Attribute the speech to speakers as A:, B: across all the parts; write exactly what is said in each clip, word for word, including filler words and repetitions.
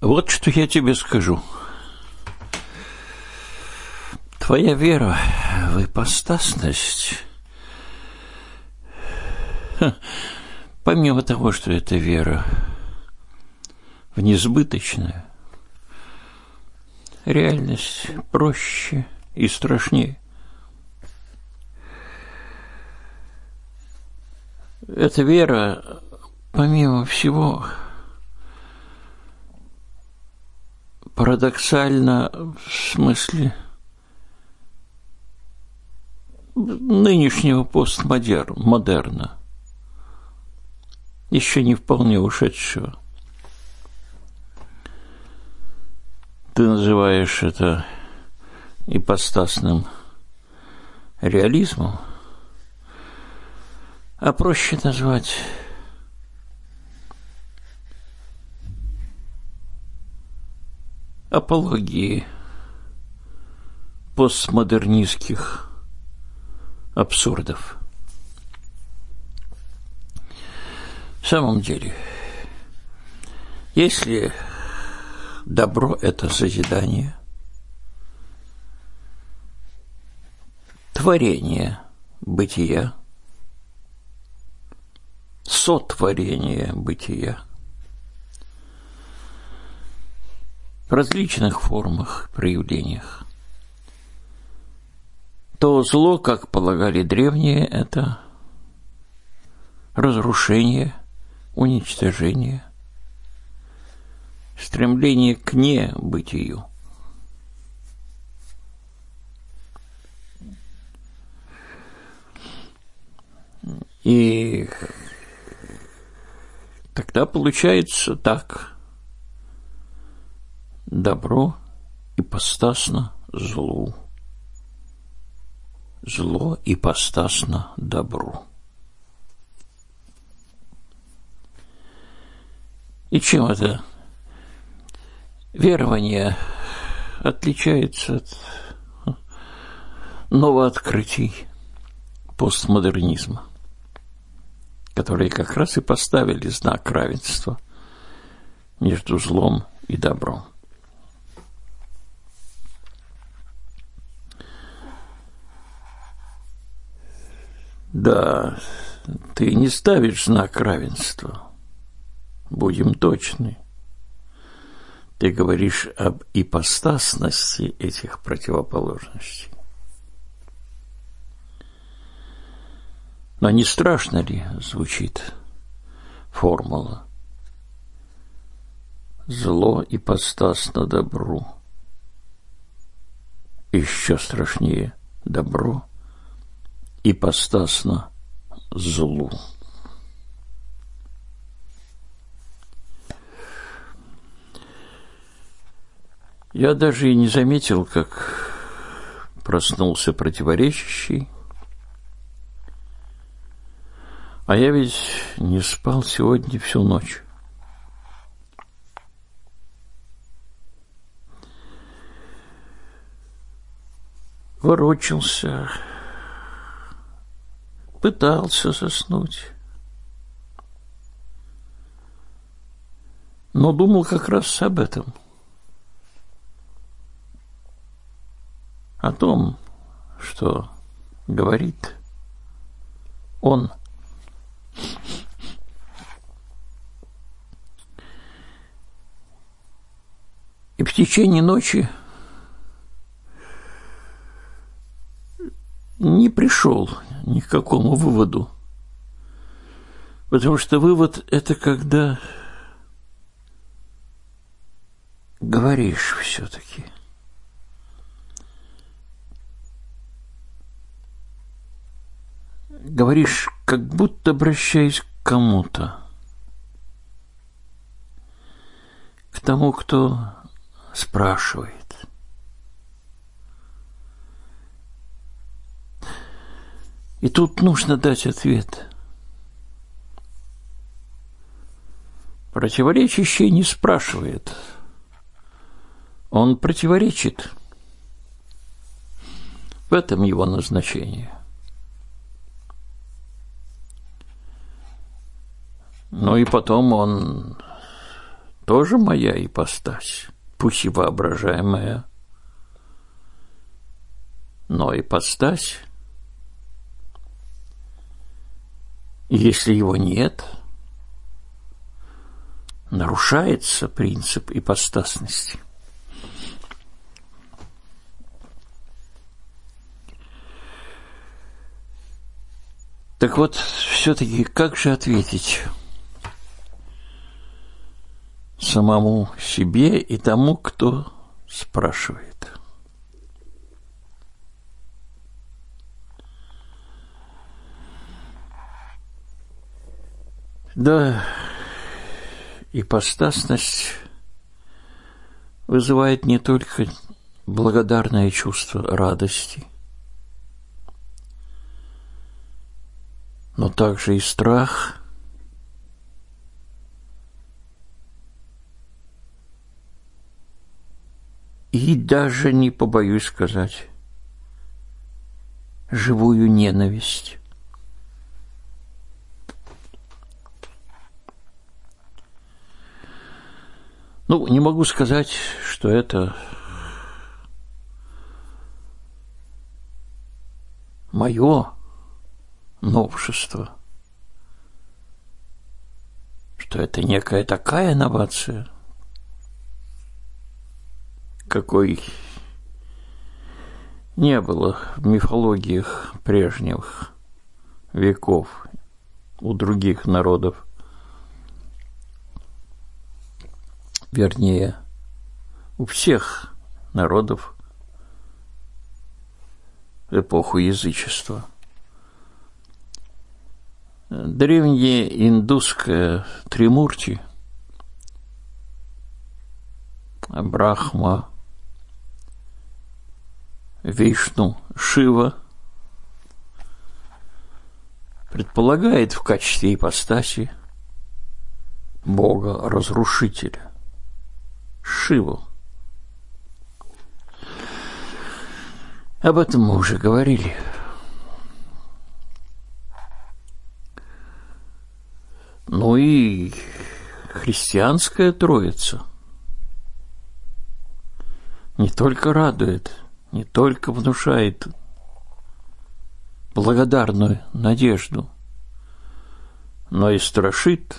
A: Вот что я тебе скажу. Твоя вера в ипостасность, помимо того, что это вера в несбыточное, реальность проще и страшнее. Эта вера, помимо всего, парадоксально в смысле нынешнего постмодерна, еще не вполне ушедшего. Ты называешь это ипостасным реализмом, а проще назвать апологией постмодернистских абсурдов. В самом деле, если добро – это созидание, творение бытия, сотворение бытия в различных формах, проявлениях, то зло, как полагали древние, это разрушение, уничтожение, стремление к небытию. И тогда получается так: добро ипостасно злу, зло ипостасно добру. И чем это верование отличается от новооткрытий постмодернизма, которые как раз и поставили знак равенства между злом и добром? Да, ты не ставишь знак равенства. Будем точны. Ты говоришь об ипостасности этих противоположностей. Но не страшно ли звучит формула? Зло ипостасно добру. Еще страшнее добро ипостасно злу. Я даже и не заметил, как проснулся противоречащий. А я ведь не спал сегодня всю ночь. Ворочался, пытался заснуть, но думал как раз об этом. О том, что говорит он. И в течение ночи не пришел ни к какому выводу. Потому что вывод – это когда говоришь все-таки. Говоришь, как будто обращаясь к кому-то. К тому, кто спрашивает. И тут нужно дать ответ. Противоречащий не спрашивает. Он противоречит. В этом его назначение. Ну и потом он тоже моя ипостась, пусть и воображаемая, но ипостась. И если его нет, нарушается принцип ипостасности. Так вот, все-таки как же ответить самому себе и тому, кто спрашивает? Да, ипостасность вызывает не только благодарное чувство радости, но также и страх, и даже, не побоюсь сказать, живую ненависть. Ну, не могу сказать, что это мое новшество, что это некая такая инновация, какой не было в мифологиях прежних веков у других народов, вернее, у всех народов в эпоху язычества. Древнее индусское Тримурти, Брахма, Вишну, Шива предполагает в качестве ипостаси Бога-разрушителя, Шиву. Об этом мы уже говорили. Ну и христианская Троица не только радует, не только внушает благодарную надежду, но и страшит.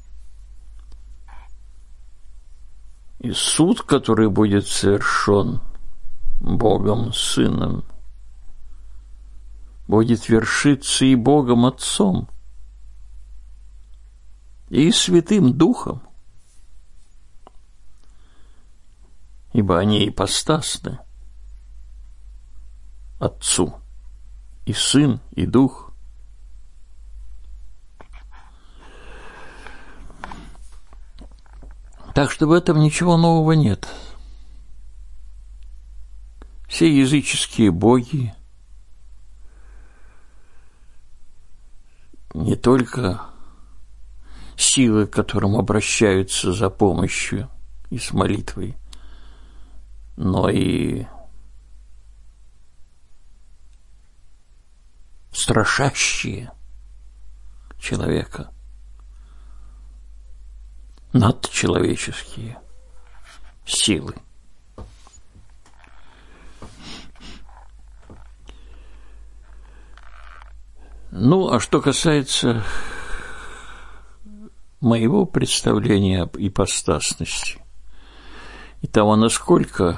A: И суд, который будет совершен Богом Сыном, будет вершиться и Богом Отцом, и Святым Духом, ибо они ипостасны Отцу, и Сын, и Дух. Так что в этом ничего нового нет. Все языческие боги не только силы, к которым обращаются за помощью и с молитвой, но и страшащие человека, надчеловеческие силы. Ну, а что касается моего представления об ипостасности и того, насколько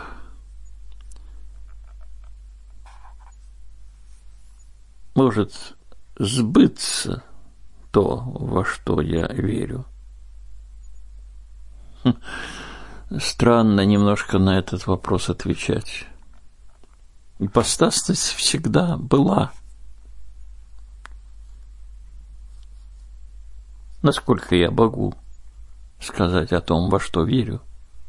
A: может сбыться то, во что я верю. Странно немножко на этот вопрос отвечать. Ипостасность всегда была. Насколько я могу сказать о том, во что верю.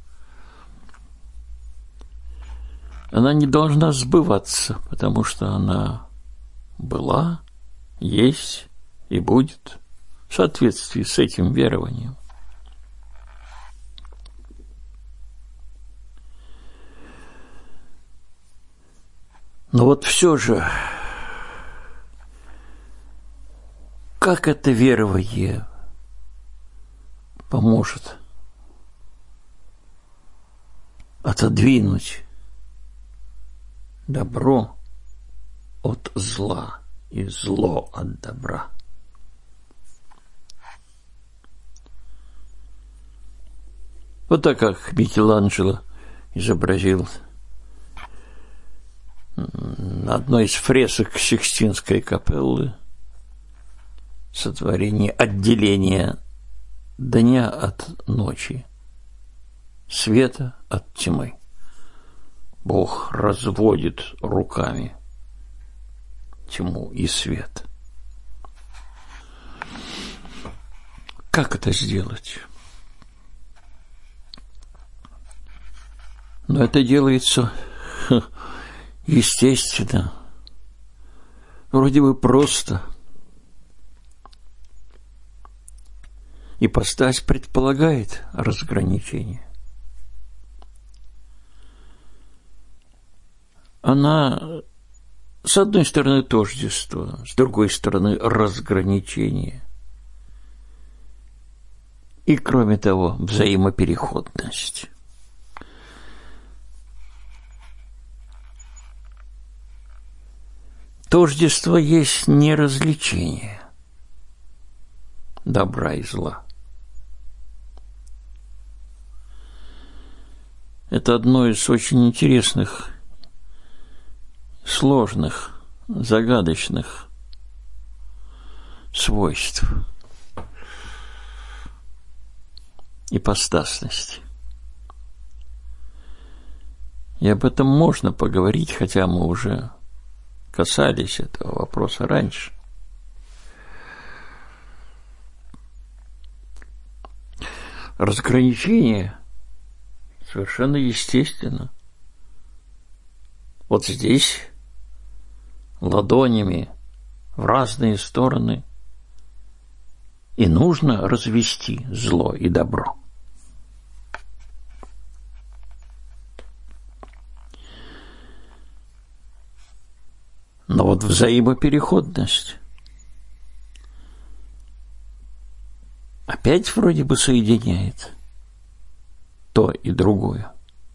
A: Она не должна сбываться, потому что она была, есть и будет в соответствии с этим верованием. Но вот все же, как это верование поможет отодвинуть добро от зла и зло от добра. Вот так как Микеланджело изобразил на одной из фресок Сикстинской капеллы сотворение отделения дня от ночи, света от тьмы. Бог разводит руками тьму и свет. Как это сделать? Но это делается естественно, вроде бы просто. Ипостась предполагает разграничение. Она, с одной стороны, тождество, с другой стороны, разграничение. И, кроме того, взаимопереходность. Тождество есть неразличение добра и зла. Это одно из очень интересных, сложных, загадочных свойств ипостасности. И об этом можно поговорить, хотя мы уже касались этого вопроса раньше. Разграничение совершенно естественно. Вот здесь ладонями в разные стороны и нужно развести зло и добро. Но вот взаимопереходность опять вроде бы соединяет то и другое.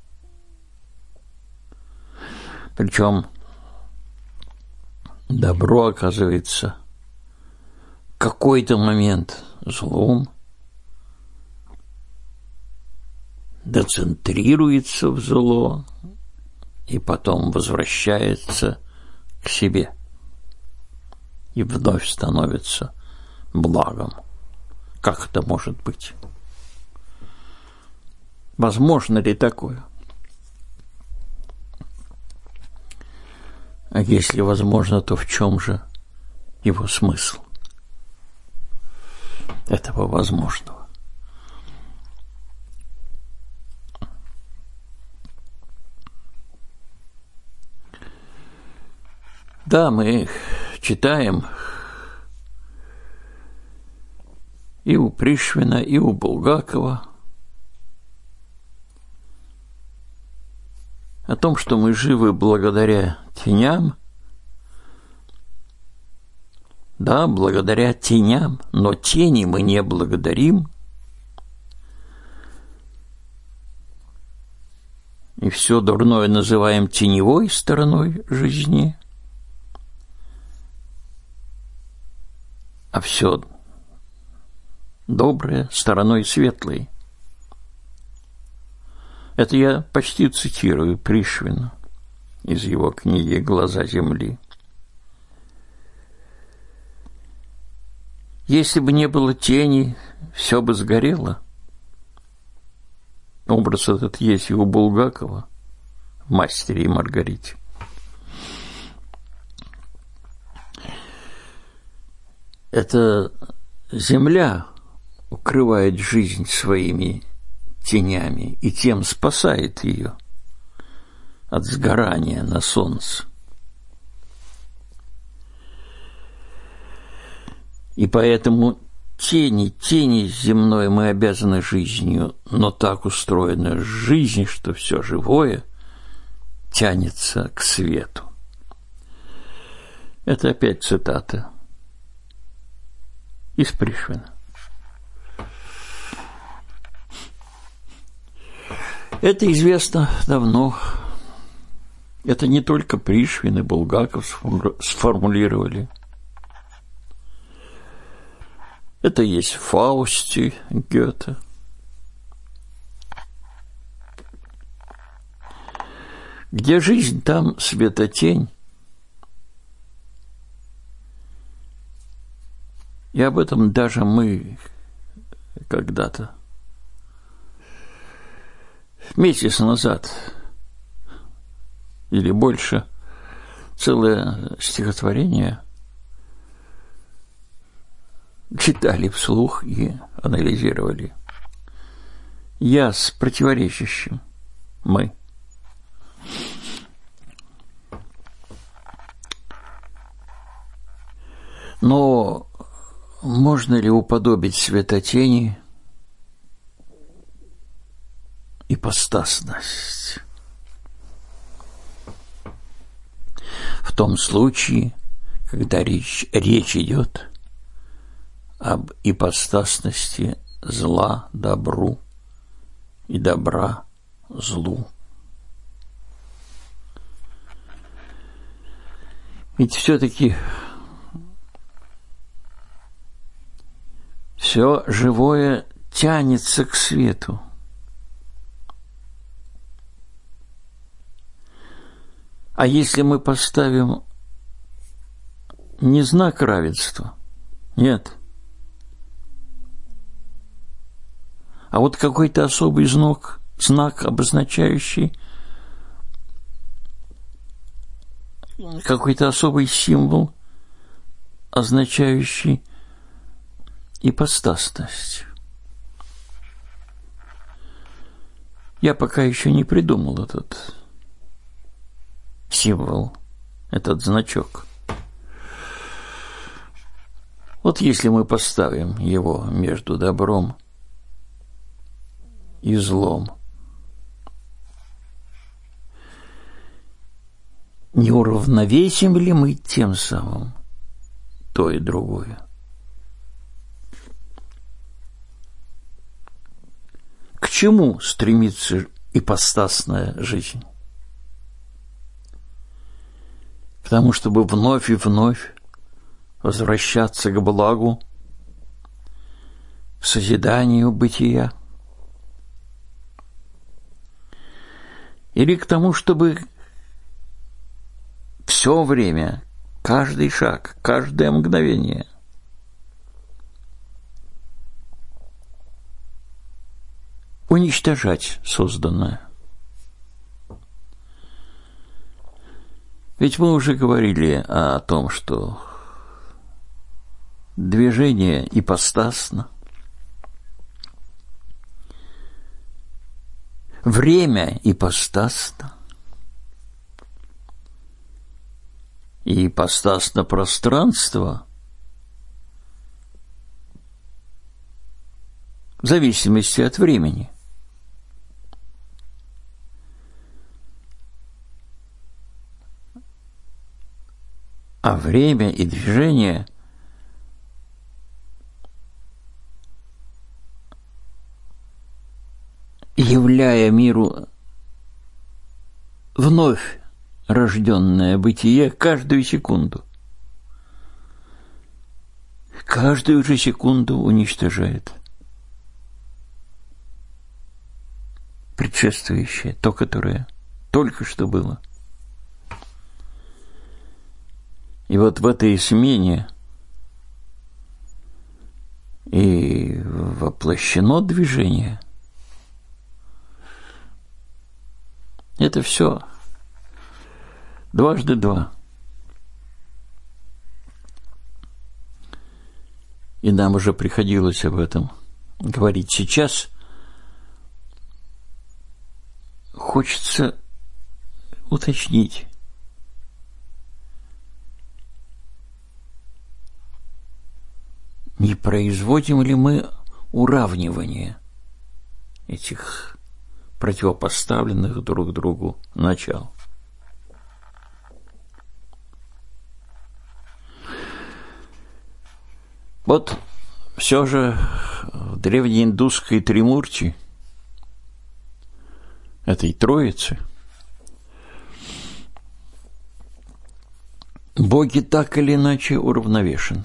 A: Причем добро оказывается в какой-то момент злом, децентрируется в зло и потом возвращается к себе и вновь становится благом. Как это может быть? Возможно ли такое? А если возможно, то в чем же его смысл этого возможного? Да, мы читаем и у Пришвина, и у Булгакова о том, что мы живы благодаря теням. Да, благодаря теням, но тени мы не благодарим. И все дурное называем теневой стороной жизни. А все доброе стороной светлой. Это я почти цитирую Пришвина из его книги «Глаза земли». Если бы не было тени, все бы сгорело. Образ этот есть и у Булгакова в «Мастере и Маргарите». Это земля укрывает жизнь своими тенями и тем спасает ее от сгорания на солнце. И поэтому тени, тени земной мы обязаны жизнью, но так устроена жизнь, что все живое тянется к свету. Это опять цитата из Пришвина. Это известно давно. Это не только Пришвин и Булгаков сформулировали. Это есть в Фаусте Гёте. Где жизнь, там светотень. И об этом даже мы когда-то, месяц назад или больше, целое стихотворение читали вслух и анализировали. Я с противоречащим, мы. Но можно ли уподобить светотени ипостасность? В том случае, когда речь, речь идет об ипостасности зла добру и добра злу. Ведь все-таки все живое тянется к свету. А если мы поставим не знак равенства, нет, а вот какой-то особый знак, знак, обозначающий какой-то особый символ, означающий ипостасность. Я пока еще не придумал этот символ, этот значок. Вот если мы поставим его между добром и злом, не уравновесим ли мы тем самым то и другое? К чему стремится ипостасная жизнь? К тому, чтобы вновь и вновь возвращаться к благу, к созиданию бытия? Или к тому, чтобы все время, каждый шаг, каждое мгновение уничтожать созданное? Ведь мы уже говорили о том, что движение ипостасно, время ипостасно, и ипостасно пространство в зависимости от времени. А время и движение являя миру вновь рожденное бытие каждую секунду, каждую же секунду уничтожает предшествующее, то, которое только что было. И вот в этой смене и воплощено движение. Это все дважды два. И нам уже приходилось об этом говорить. Сейчас хочется уточнить. Не производим ли мы уравнивание этих противопоставленных друг другу начал? Вот все же в древнеиндусской Тримурти этой троицы, боги так или иначе уравновешены.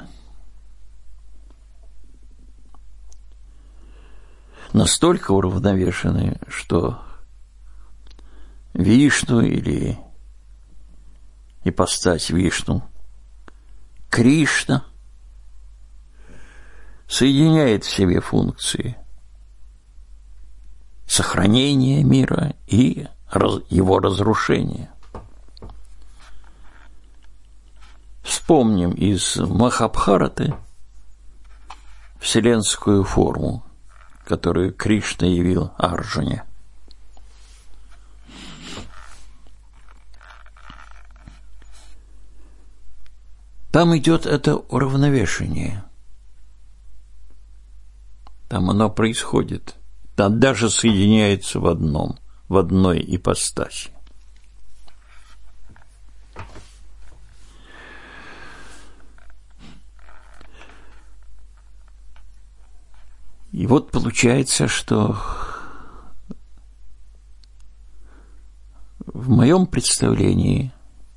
A: Настолько уравновешены, что Вишну или ипостась Вишну, Кришна, соединяет в себе функции сохранения мира и его разрушения. Вспомним из Махабхараты вселенскую форму, которую Кришна явил Арджуне. Там идет это уравновешение. Там оно происходит. Там даже соединяется в одном, в одной ипостаси. И вот получается, что в моем представлении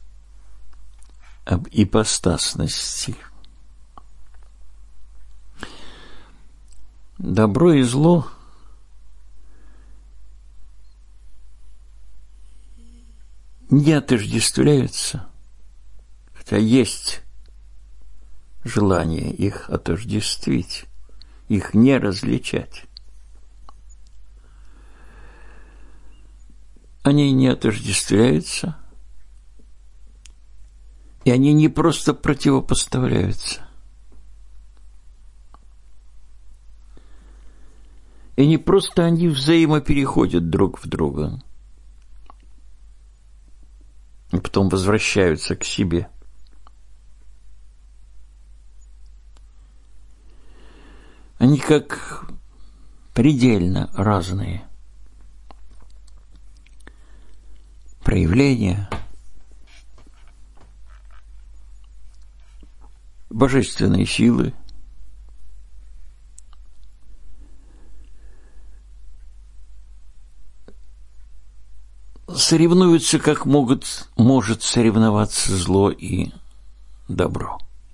A: об ипостасности добро и зло не отождествляются, хотя есть желание их отождествить, их не различать. Они не отождествляются, и они не просто противопоставляются. И не просто они взаимопереходят друг в друга, и потом возвращаются к себе. Они как предельно разные проявления божественной силы, соревнуются, как могут, может соревноваться зло и добро.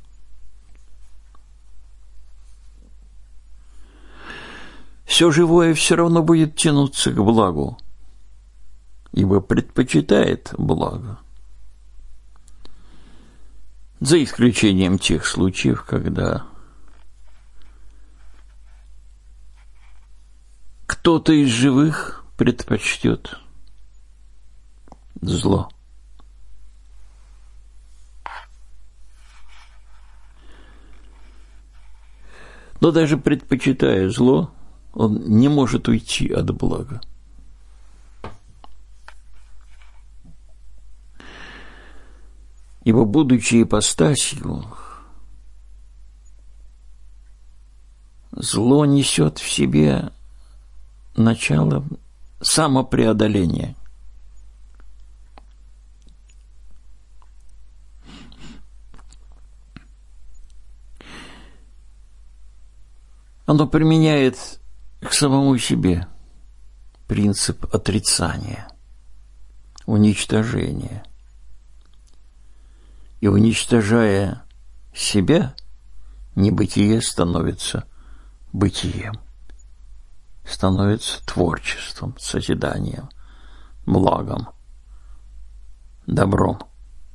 A: Все живое все равно будет тянуться к благу, ибо предпочитает благо. За исключением тех случаев, когда кто-то из живых предпочтет зло. Но даже предпочитая зло, он не может уйти от блага. Ибо, будучи ипостасью, зло несет в себе начало самопреодоления. Оно применяет к самому себе принцип отрицания, уничтожения. И уничтожая себя, небытие становится бытием, становится творчеством, созиданием, благом, добром.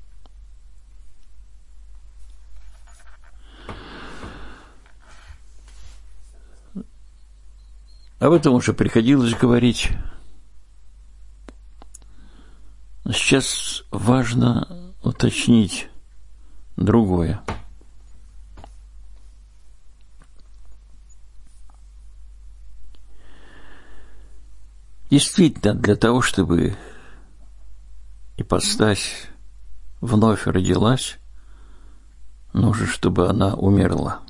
A: Об этом уже приходилось говорить. Сейчас важно уточнить другое. Действительно, для того, чтобы ипостась вновь родилась, нужно, чтобы она умерла.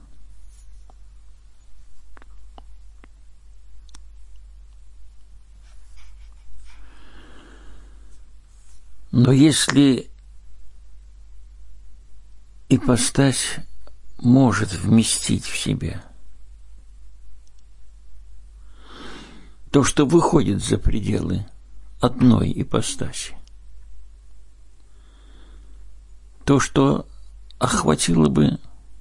A: Но если ипостась может вместить в себя то, что выходит за пределы одной ипостаси. То, что охватило бы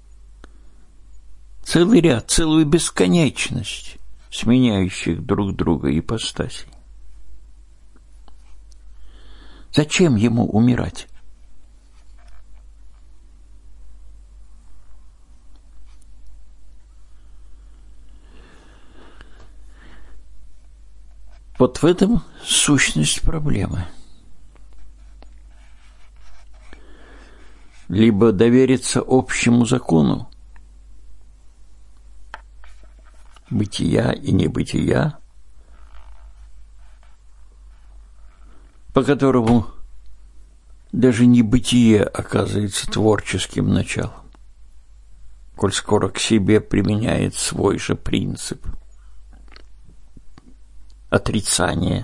A: целый ряд, целую бесконечность сменяющих друг друга ипостасей. Зачем ему умирать? Вот в этом сущность проблемы. Либо довериться общему закону бытия и небытия, по которому даже небытие оказывается творческим началом, коль скоро к себе применяет свой же принцип отрицания.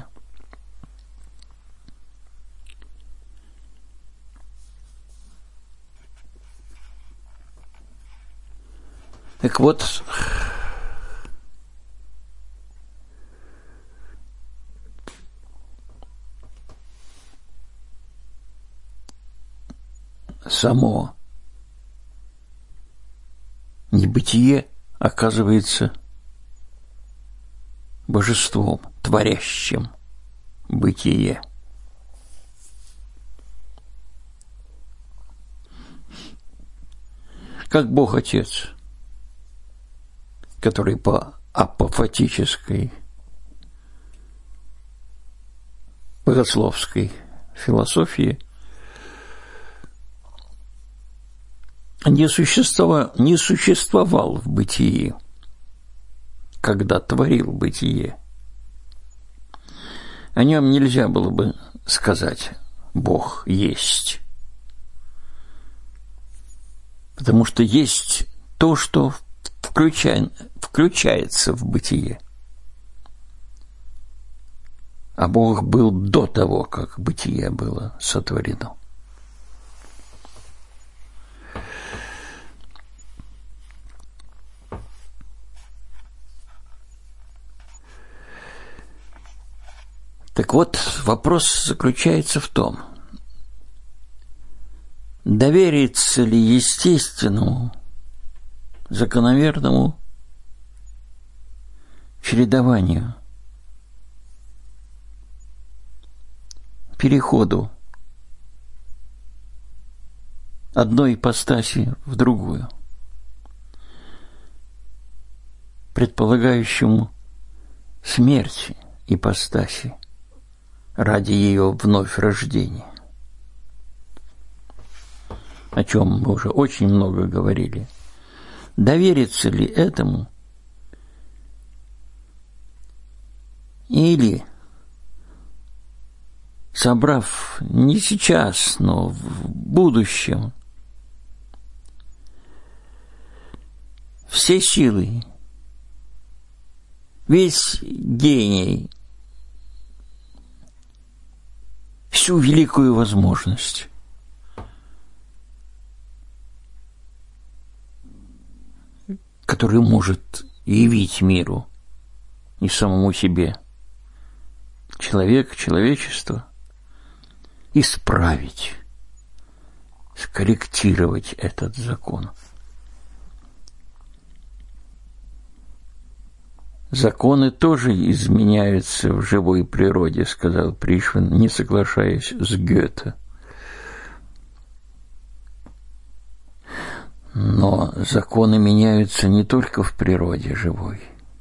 A: Так вот, само небытие оказывается божеством, творящим бытие. Как Бог-Отец, который по апофатической богословской философии не существовал, не существовал в бытии, когда творил бытие. О нем нельзя было бы сказать «Бог есть», потому что есть то, что включай, включается в бытие. А Бог был до того, как бытие было сотворено. Так вот, вопрос заключается в том, довериться ли естественному, закономерному чередованию, переходу одной ипостаси в другую, предполагающему смерть ипостаси ради ее вновь рождения, о чем мы уже очень много говорили. Довериться ли этому или, собрав не сейчас, но в будущем все силы, весь гений, всю великую возможность которую может явить миру и самому себе человек, человечество, исправить, скорректировать этот закон. Законы тоже изменяются в живой природе, сказал Пришвин, не соглашаясь с Гёте. Но законы меняются не только в природе живой,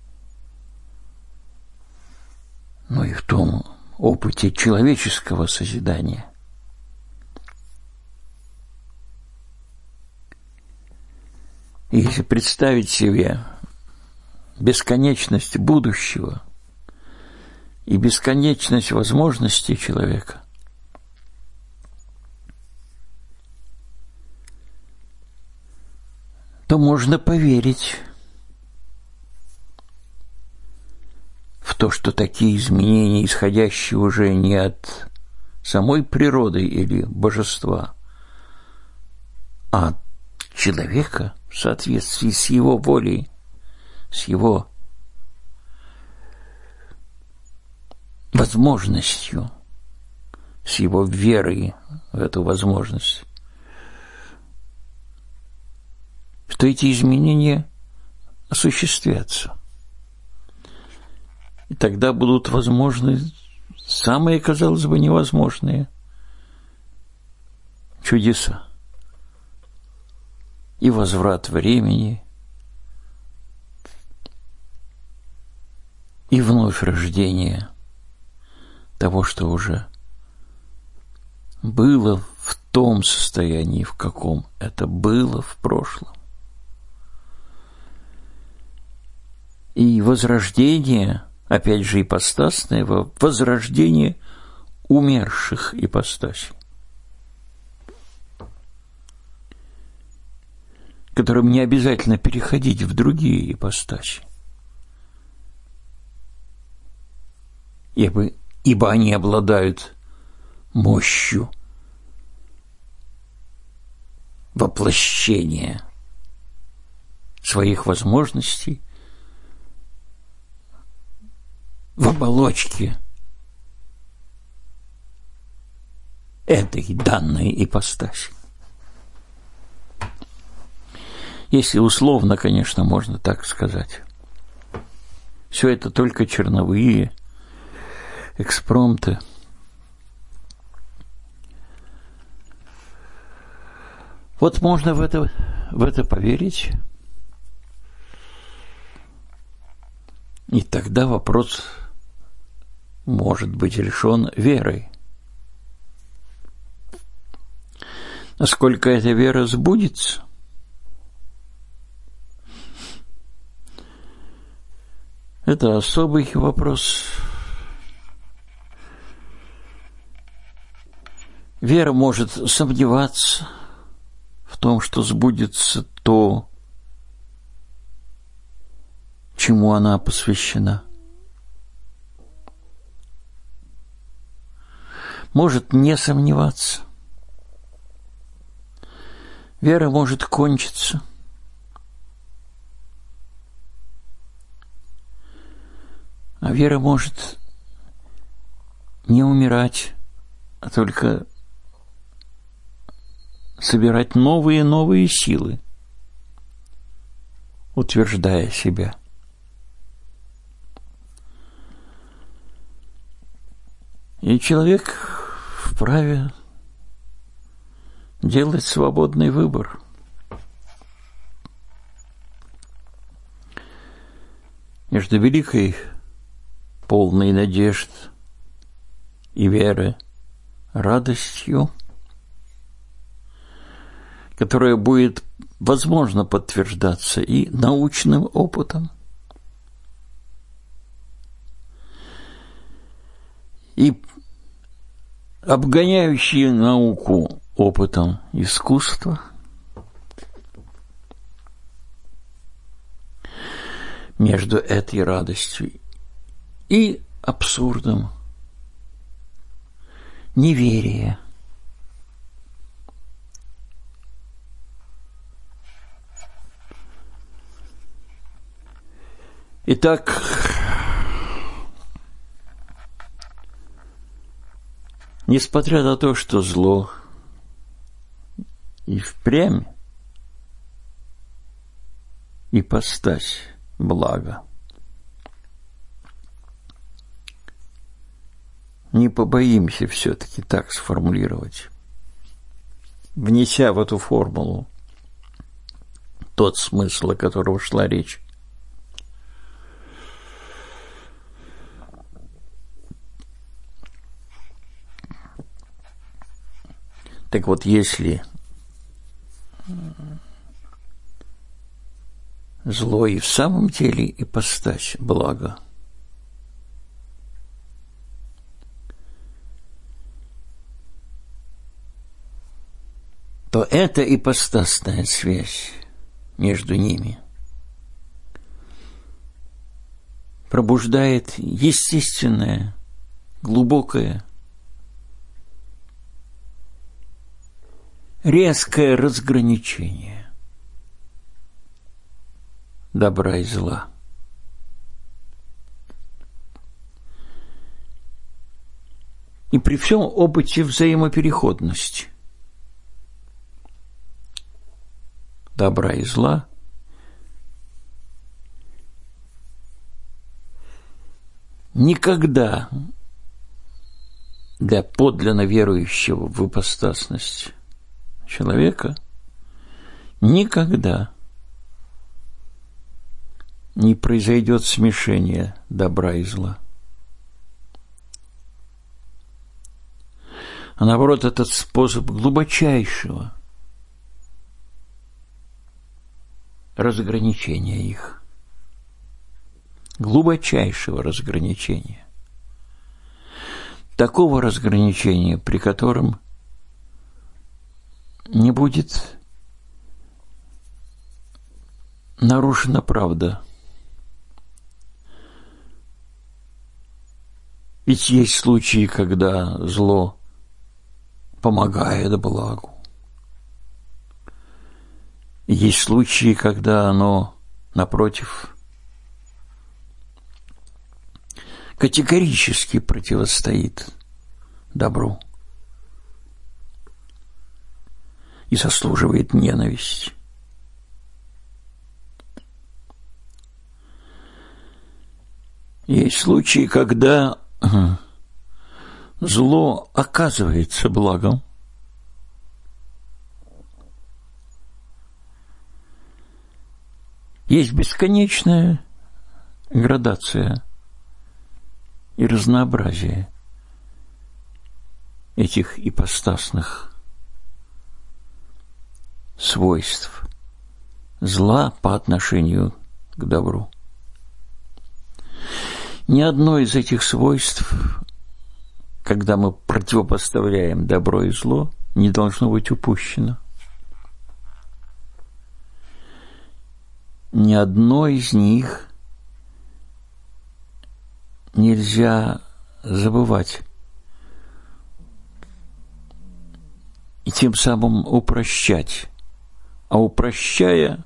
A: но и в том опыте человеческого созидания. И если представить себе бесконечность будущего и бесконечность возможностей человека, то можно поверить в то, что такие изменения, исходящие уже не от самой природы или божества, а от человека в соответствии с его волей, с его возможностью, с его верой в эту возможность, что эти изменения осуществятся. И тогда будут возможны самые, казалось бы, невозможные чудеса. И возврат времени, и вновь рождение того, что уже было в том состоянии, в каком это было в прошлом. И возрождение, опять же, ипостасное, возрождение умерших ипостасей, которым не обязательно переходить в другие ипостаси, ибо, ибо они обладают мощью воплощения своих возможностей в оболочке этой данной ипостаси. Если условно, конечно, можно так сказать. Все это только черновые экспромты. Вот можно в это, в это поверить, и тогда вопрос может быть решен верой. Насколько эта вера сбудется, это особый вопрос. Вера может сомневаться в том, что сбудется то, чему она посвящена. Может не сомневаться. Вера может кончиться. А вера может не умирать, а только собирать новые и новые силы, утверждая себя. И человек вправе делать свободный выбор. Между великой, полной надежд и веры, радостью, которая будет, возможно, подтверждаться и научным опытом, и обгоняющие науку опытом искусства, между этой радостью и абсурдом неверия. Итак, несмотря на то, что зло и впрямь ипостась блага, не побоимся все-таки так сформулировать, внеся в эту формулу тот смысл, о котором шла речь. Так вот, если зло и в самом деле ипостась блага, то эта ипостасная связь между ними пробуждает естественное, глубокое, резкое разграничение добра и зла. И при всем опыте взаимопереходности добра и зла никогда для подлинно верующего в ипостасность человека никогда не произойдет смешение добра и зла. А наоборот, этот способ глубочайшего разграничения их, глубочайшего разграничения, такого разграничения, при котором не будет нарушена правда. Ведь есть случаи, когда зло помогает благу. Есть случаи, когда оно, напротив, категорически противостоит добру и заслуживает ненависти. Есть случаи, когда зло оказывается благом. Есть бесконечная градация и разнообразие этих ипостасных свойств зла по отношению к добру. Ни одно из этих свойств, когда мы противопоставляем добро и зло, не должно быть упущено. Ни одно из них нельзя забывать и тем самым упрощать, а упрощая,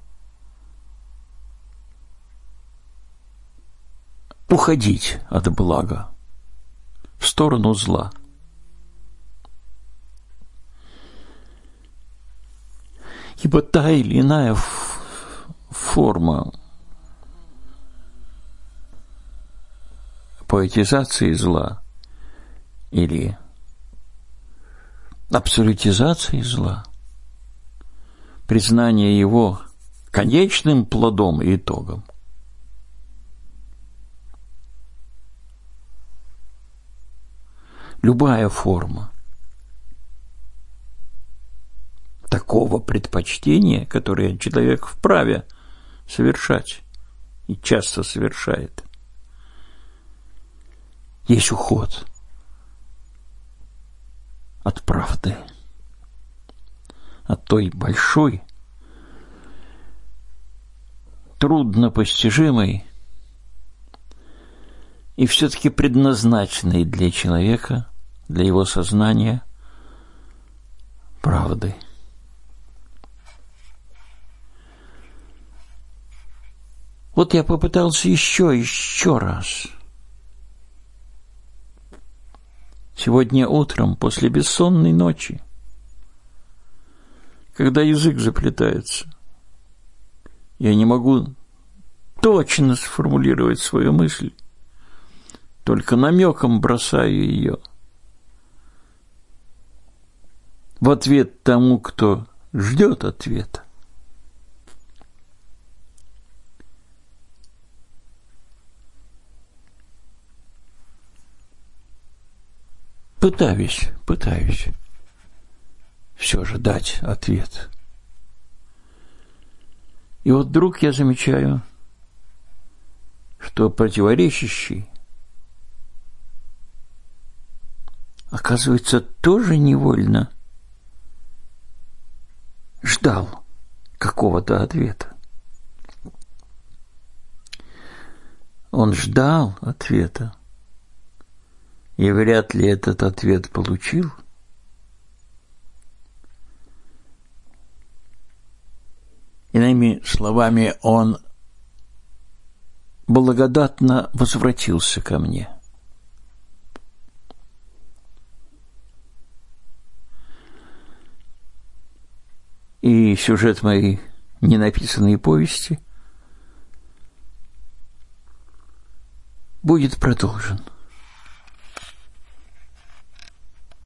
A: уходить от блага в сторону зла. Ибо та или иная форма поэтизации зла или абсолютизации зла, признание его конечным плодом и итогом, любая форма такого предпочтения, которое человек вправе совершать и часто совершает, есть уход от правды, от той большой, труднопостижимой и все-таки предназначенной для человека, для его сознания правды. Вот я попытался еще, еще раз. Сегодня утром, после бессонной ночи, когда язык заплетается, я не могу точно сформулировать свою мысль, только намеком бросаю ее в ответ тому, кто ждет ответа. Пытаюсь, пытаюсь все же дать ответ. И вот вдруг я замечаю, что противоречащий, оказывается, тоже невольно ждал какого-то ответа. Он ждал ответа, и вряд ли этот ответ получил. Иными словами, он благодатно возвратился ко мне. и сюжет моей ненаписанной повести будет продолжен.